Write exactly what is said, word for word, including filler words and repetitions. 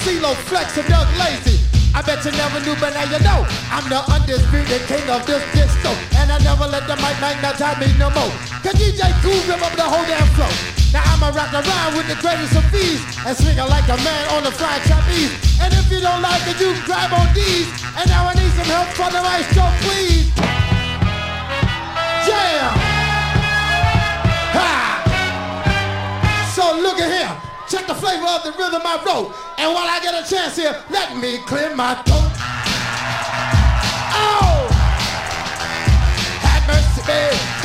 CeeLo, Flex, and Doug Lazy. I bet you never knew, but now you know I'm the undisputed king of this disco, and I never let the mic magnetize me no more. Cause D J Cool rip up the whole damn flow. Now I'ma rock around with the greatest of ease and swing it like a man on the fried trapeze. And if you don't like it, you can grab on these. And now I need some help from the maestro, please. Yeah! Ha! So look at here. Check the flavor of the rhythm I wrote. And while I get a chance here, let me clear my throat. Oh! Have mercy, babe.